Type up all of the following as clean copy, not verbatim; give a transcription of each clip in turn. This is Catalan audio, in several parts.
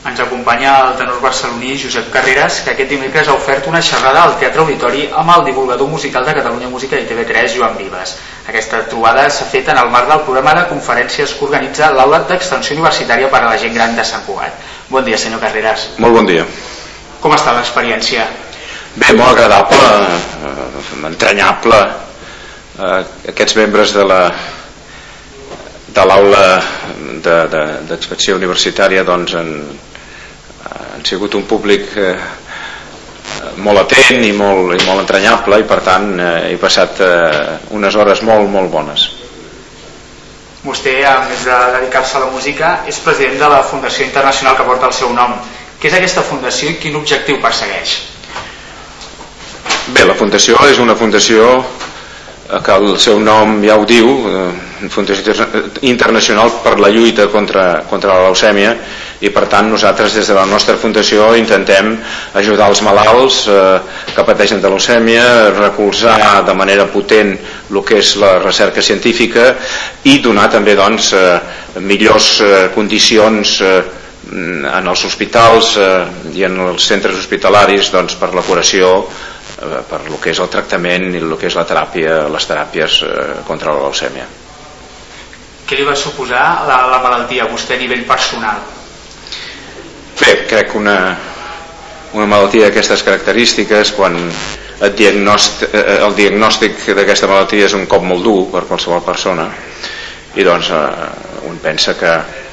Ens acompanya el tenor barceloní Josep Carreras, que aquest dimecres ha ofert una xerrada al Teatre Auditori amb el divulgador musical de Catalunya Música i TV3, Joan Vives. Aquesta trobada s'ha fet en el marc del programa de conferències que organitza l'Aula d'Extensió Universitària per a la gent gran de Sant Cugat. Bon dia, senyor Carreras. Molt bon dia. Com està l'experiència? Bé, molt agradable, entranyable. Aquests membres de l'Aula d'Extensió Universitària doncs han sigut un públic molt atent i molt entranyable, i per tant he passat unes hores molt bones. Vostè, a més de dedicar-se a la música, és president de la Fundació Internacional que porta el seu nom. Què és aquesta fundació i quin objectiu persegueix? Bé, la fundació és una fundació que el seu nom ja ho diu, Fundació Internacional per la lluita contra la leucèmia, i per tant nosaltres des de la nostra fundació intentem ajudar els malalts que pateixen de leucèmia, recolzar de manera potent el que és la recerca científica i donar també doncs millors condicions en els hospitals i en els centres hospitalaris doncs per la curació, per el que és el tractament i el que és la teràpia, les teràpies contra la leucèmia. Què li va suposar la malaltia a vostè a nivell personal? Bé, crec que una malaltia d'aquestes característiques, quan el diagnòstic d'aquesta malaltia és un cop molt dur per qualsevol persona, i doncs un pensa que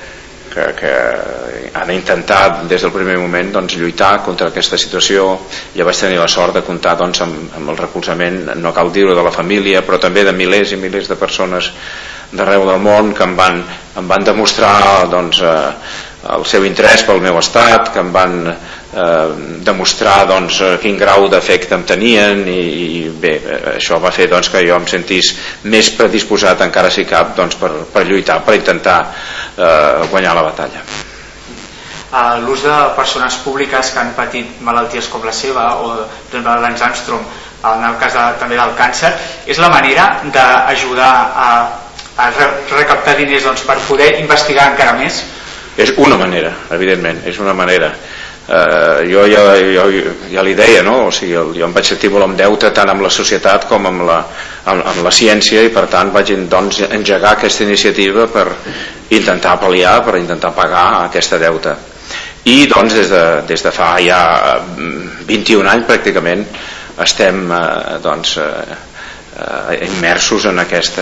han d'intentar des del primer moment doncs, lluitar contra aquesta situació. Ja vaig tenir la sort de comptar doncs, amb el recolzament, no cal dir-ho, de la família, però també de milers i milers de persones d'arreu del món que em van demostrar doncs, el seu interès pel meu estat, que em van demostrar doncs, quin grau d'efecte em tenien, i bé, això va fer doncs, que jo em sentís més predisposat, encara si cap, doncs, per lluitar, per intentar guanyar la batalla. L'ús de persones públiques que han patit malalties com la seva, o per exemple Lance Armstrong, en el cas també del càncer, és la manera d'ajudar a recaptar diners doncs, per poder investigar encara més? És una manera, evidentment, és una manera. Jo ja li deia, no? O sigui, jo em vaig sentir molt en deute tant amb la societat com amb la ciència, i per tant vaig doncs, engegar aquesta iniciativa per intentar pal·liar, per intentar pagar aquesta deute. I doncs des de fa ja 21 anys pràcticament estem doncs, immersos en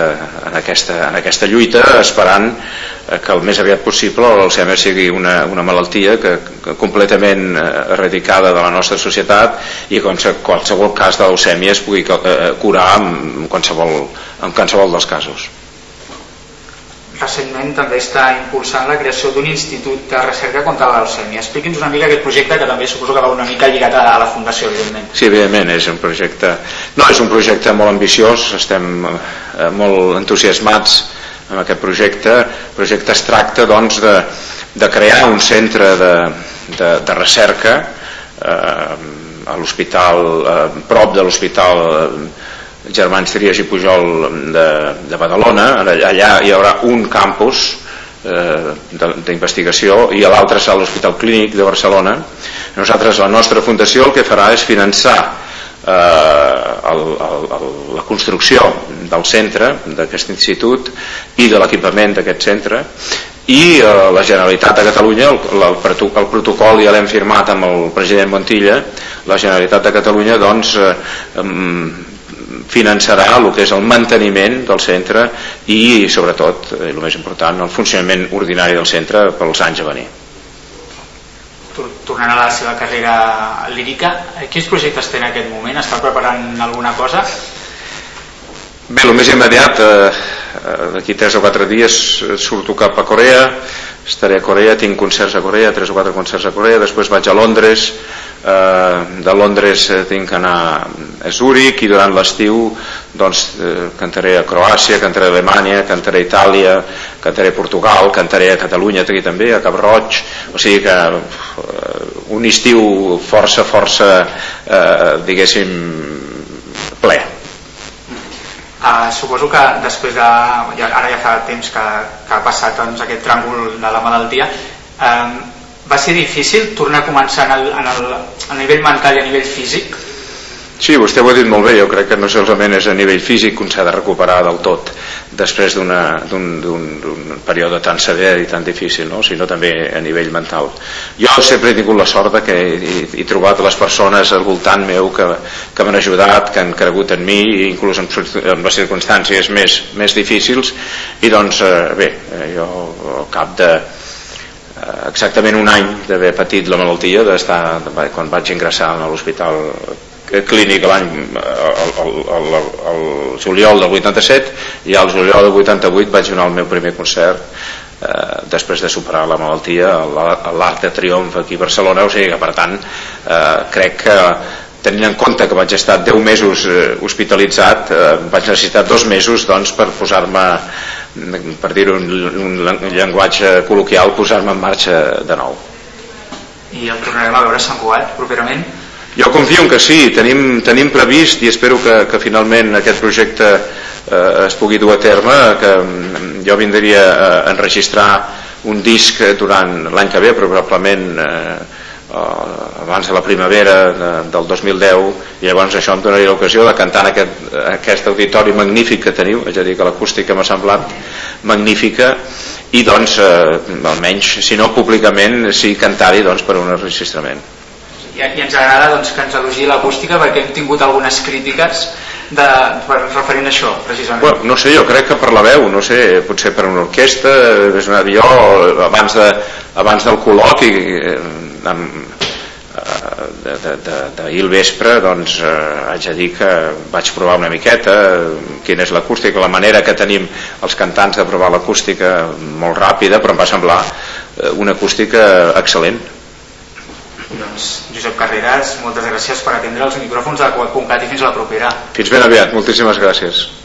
aquesta lluita, esperant que el més aviat possible la leucèmia sigui una malaltia que completament erradicada de la nostra societat, i que qualsevol cas de leucèmia es pugui curar en qualsevol dels casos. Recentment també està impulsant la creació d'un institut de recerca contra la leucèmia. Expliqui'ns una mica aquest projecte, que també suposo que va una mica lligat a la fundació, evidentment. Sí, evidentment, és un projecte molt ambiciós, estem molt entusiasmats amb aquest projecte. El projecte es tracta doncs, de crear un centre de recerca a l'hospital, prop de l'hospital Germans Trias i Pujol de Badalona. Allà hi haurà un campus d'investigació i l'altre serà l'Hospital Clínic de Barcelona. Nosaltres, la nostra fundació, el que farà és finançar la construcció del centre, d'aquest institut, i de l'equipament d'aquest centre, i la Generalitat de Catalunya, el protocol ja l'hem firmat amb el president Montilla. La Generalitat de Catalunya doncs finançarà el que és el manteniment del centre i sobretot, el més important, el funcionament ordinari del centre pels anys a venir. Tornant a la seva carrera lírica, quins projectes té en aquest moment? Està preparant alguna cosa? Bé, el més immediat, d'aquí 3 o 4 dies surto cap a Corea, estaré a Corea, tinc concerts a Corea, 3 o 4 concerts a Corea, després vaig a Londres, de Londres tinc que anar a Zúrich, i durant l'estiu doncs, cantaré a Croàcia, cantaré a Alemanya, cantaré a Itàlia, cantaré a Portugal, cantaré a Catalunya també, a Cap Roig. O sigui que un estiu força diguéssim ple. Suposo que després de... ara ja fa temps que ha passat doncs, aquest tràngol de la malaltia, Va ser difícil tornar a començar a nivell mental i a nivell físic? Sí, vostè ho ha dit molt bé. Jo crec que no solament és a nivell físic on s'ha de recuperar del tot després d'un període tan sever i tan difícil, no? Sinó també a nivell mental. Jo sempre he tingut la sort que he trobat les persones al voltant meu que m'han ajudat, que han cregut en mi, inclús en les circumstàncies més difícils, i doncs bé, jo al cap de exactament un any d'haver patit la malaltia, quan vaig ingressar a l'hospital clínic el juliol del 87, i al juliol del 88 vaig donar el meu primer concert després de superar la malaltia a l'Arc de Triomf aquí a Barcelona. O sigui que per tant crec que, tenint en compte que vaig estar 10 mesos hospitalitzat, vaig necessitar 2 mesos doncs, per posar-me, per dir-ho un llenguatge col·loquial, posar-me en marxa de nou. I el tornarem a veure a Sant Cugat properament? Jo confio en que sí. Tenim previst, i espero que finalment aquest projecte es pugui dur a terme, que jo vindria a enregistrar un disc durant l'any que ve, probablement abans de la primavera del 2010, i llavors això em donaria l'ocasió de cantar en aquest auditori magnífic que teniu. És a dir, que l'acústica m'ha semblat magnífica, i doncs almenys, si no públicament, sí cantar-hi doncs, per un enregistrament. I ens agrada doncs, que ens elogi l'acústica, perquè hem tingut algunes crítiques referint a això, precisament. Bueno, no sé, jo crec que per la veu, no sé, potser per una orquestra, és un avió, abans del col·loqui d'ahir al vespre, doncs haig de dir que vaig provar una miqueta quina és l'acústica, la manera que tenim els cantants de provar l'acústica molt ràpida, però em va semblar una acústica excel·lent. Doncs, Josep Carreras, moltes gràcies per atendre els micròfons de Cugat.cat i fins a la propera. Fins ben aviat, moltíssimes gràcies.